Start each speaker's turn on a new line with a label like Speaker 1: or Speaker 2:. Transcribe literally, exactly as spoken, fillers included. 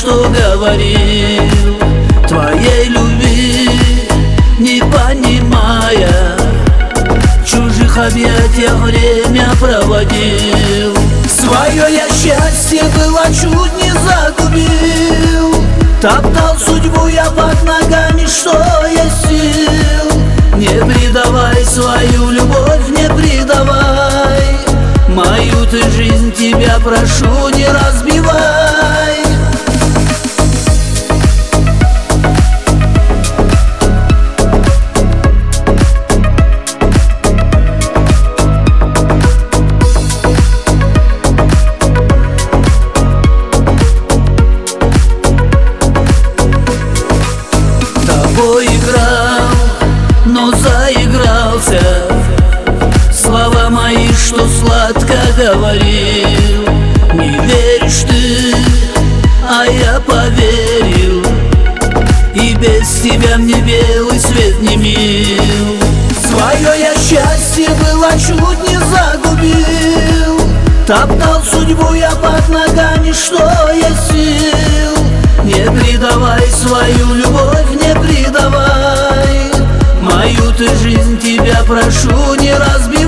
Speaker 1: что говорил, твоей любви не понимая, в чужих объятиях время проводил. Свое я счастье было чуть не загубил, топтал судьбу я под ногами, что есть сил. Не предавай свою любовь, не предавай мою ты жизнь, тебя прошу, не разбивай. Тобой играл, но заигрался, слова мои, что сладко говорил. Не веришь ты, а я поверил, и без тебя мне белый свет не мил. Свое я счастье было чуть не загубил, топтал судьбу я под ногами, что есть сил. Не предавай свою любовь, не предавай мою ты жизнь, тебя прошу, не разбивай.